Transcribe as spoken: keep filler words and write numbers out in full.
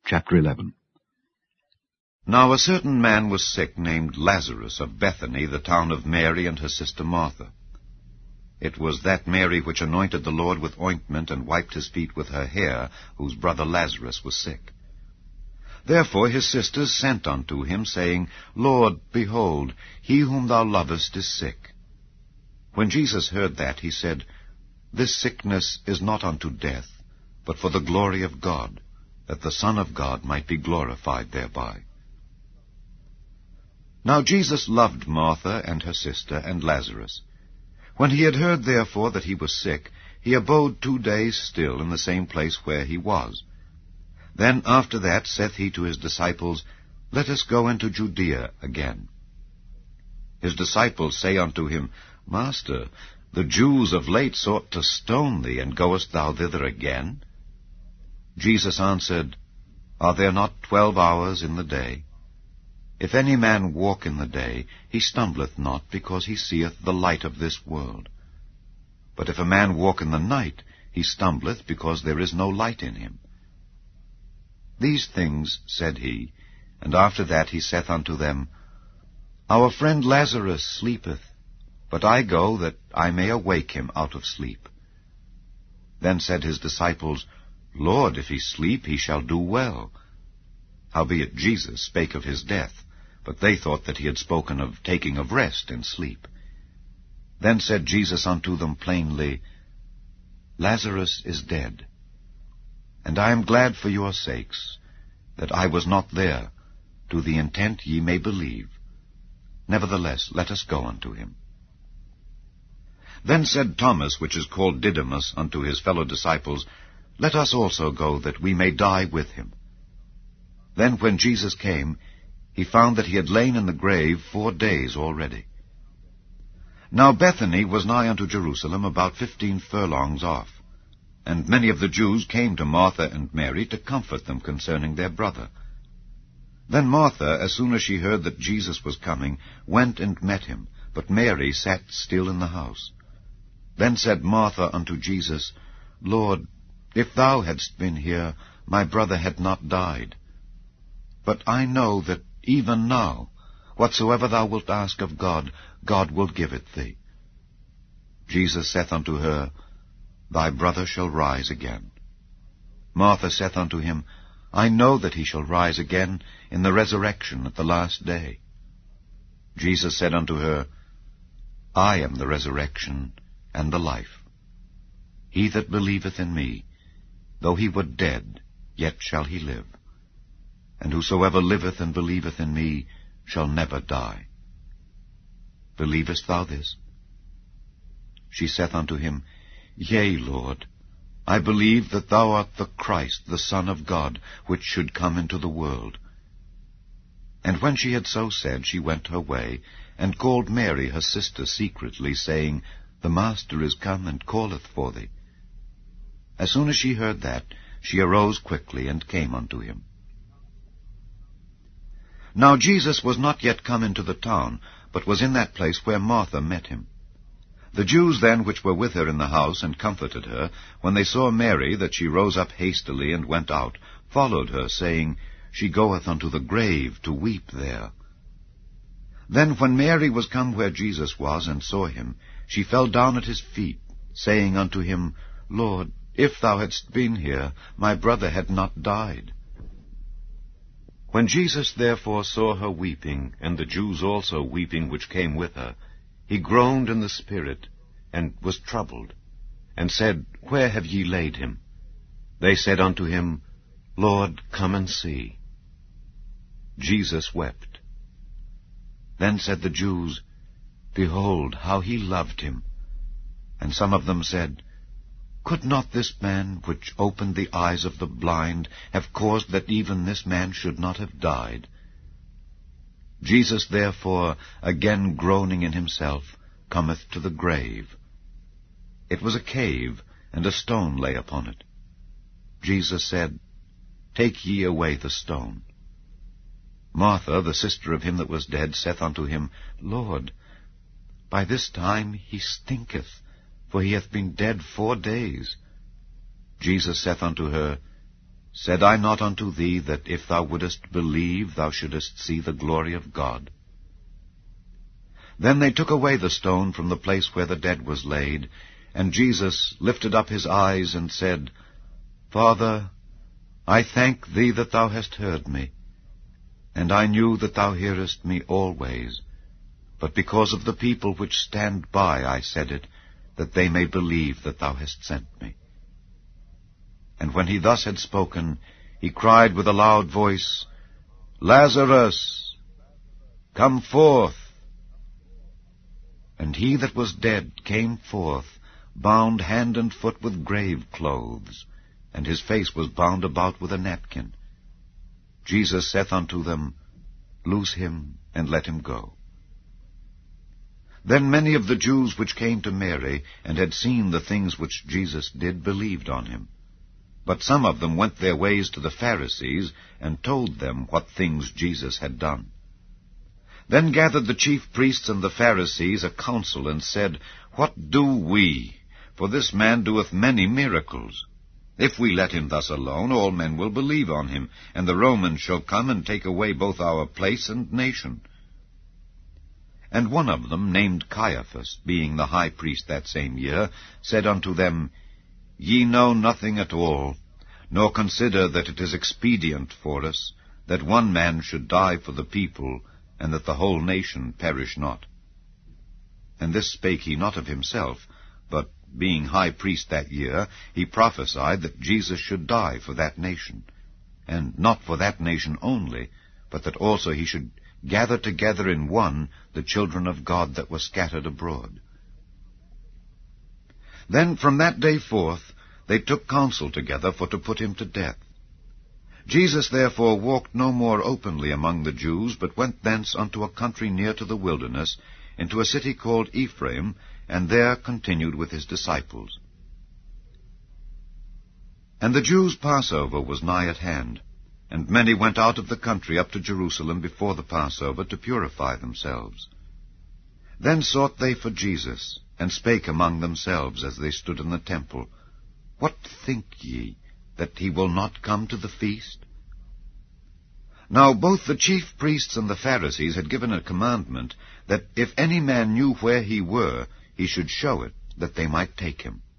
Chapter eleven. Now a certain man was sick, named Lazarus, of Bethany, the town of Mary and her sister Martha. It was that Mary which anointed the Lord with ointment and wiped his feet with her hair, whose brother Lazarus was sick. Therefore his sisters sent unto him, saying, Lord, behold, he whom thou lovest is sick. When Jesus heard that, he said, This sickness is not unto death, but for the glory of God, that the Son of God might be glorified thereby. Now Jesus loved Martha and her sister and Lazarus. When he had heard therefore that he was sick, he abode two days still in the same place where he was. Then after that saith he to his disciples, Let us go into Judea again. His disciples say unto him, Master, the Jews of late sought to stone thee, and goest thou thither again? Jesus answered, Are there not twelve hours in the day? If any man walk in the day, he stumbleth not, because he seeth the light of this world. But if a man walk in the night, he stumbleth, because there is no light in him. These things said he, and after that he saith unto them, Our friend Lazarus sleepeth, but I go that I may awake him out of sleep. Then said his disciples, Lord, if he sleep, he shall do well. Howbeit Jesus spake of his death, but they thought that he had spoken of taking of rest in sleep. Then said Jesus unto them plainly, Lazarus is dead, and I am glad for your sakes, that I was not there, to the intent ye may believe. Nevertheless, let us go unto him. Then said Thomas, which is called Didymus, unto his fellow disciples, Let us also go, that we may die with him. Then when Jesus came, he found that he had lain in the grave four days already. Now Bethany was nigh unto Jerusalem, about fifteen furlongs off. And many of the Jews came to Martha and Mary to comfort them concerning their brother. Then Martha, as soon as she heard that Jesus was coming, went and met him, but Mary sat still in the house. Then said Martha unto Jesus, Lord, if thou hadst been here, my brother had not died. But I know that even now, whatsoever thou wilt ask of God, God will give it thee. Jesus saith unto her, Thy brother shall rise again. Martha saith unto him, I know that he shall rise again in the resurrection at the last day. Jesus said unto her, I am the resurrection and the life. He that believeth in me, though he were dead, yet shall he live. And whosoever liveth and believeth in me shall never die. Believest thou this? She saith unto him, Yea, Lord, I believe that thou art the Christ, the Son of God, which should come into the world. And when she had so said, she went her way, and called Mary her sister secretly, saying, The Master is come, and calleth for thee. As soon as she heard that, she arose quickly, and came unto him. Now Jesus was not yet come into the town, but was in that place where Martha met him. The Jews then which were with her in the house, and comforted her, when they saw Mary, that she rose up hastily, and went out, followed her, saying, She goeth unto the grave to weep there. Then when Mary was come where Jesus was, and saw him, she fell down at his feet, saying unto him, Lord, if thou hadst been here, my brother had not died. When Jesus therefore saw her weeping, and the Jews also weeping which came with her, he groaned in the spirit, and was troubled, and said, Where have ye laid him? They said unto him, Lord, come and see. Jesus wept. Then said the Jews, Behold, how he loved him. And some of them said, Could not this man, which opened the eyes of the blind, have caused that even this man should not have died? Jesus therefore, again groaning in himself, cometh to the grave. It was a cave, and a stone lay upon it. Jesus said, Take ye away the stone. Martha, the sister of him that was dead, saith unto him, Lord, by this time he stinketh, for he hath been dead four days. Jesus saith unto her, Said I not unto thee, that if thou wouldest believe, thou shouldest see the glory of God? Then they took away the stone from the place where the dead was laid, and Jesus lifted up his eyes, and said, Father, I thank thee that thou hast heard me. And I knew that thou hearest me always. But because of the people which stand by I said it, that they may believe that thou hast sent me. And when he thus had spoken, he cried with a loud voice, Lazarus, come forth. And he that was dead came forth, bound hand and foot with grave clothes, and his face was bound about with a napkin. Jesus saith unto them, Loose him, and let him go. Then many of the Jews which came to Mary, and had seen the things which Jesus did, believed on him. But some of them went their ways to the Pharisees, and told them what things Jesus had done. Then gathered the chief priests and the Pharisees a council, and said, What do we? For this man doeth many miracles. If we let him thus alone, all men will believe on him, and the Romans shall come and take away both our place and nation. And one of them, named Caiaphas, being the high priest that same year, said unto them, Ye know nothing at all, nor consider that it is expedient for us that one man should die for the people, and that the whole nation perish not. And this spake he not of himself, but being high priest that year, he prophesied that Jesus should die for that nation, and not for that nation only, but that also he should gather together in one the children of God that were scattered abroad. Then from that day forth they took counsel together for to put him to death. Jesus therefore walked no more openly among the Jews, but went thence unto a country near to the wilderness, into a city called Ephraim, and there continued with his disciples. And the Jews' Passover was nigh at hand, and many went out of the country up to Jerusalem before the Passover to purify themselves. Then sought they for Jesus, and spake among themselves as they stood in the temple, What think ye, that he will not come to the feast? Now both the chief priests and the Pharisees had given a commandment, that if any man knew where he were, he should show it, that they might take him.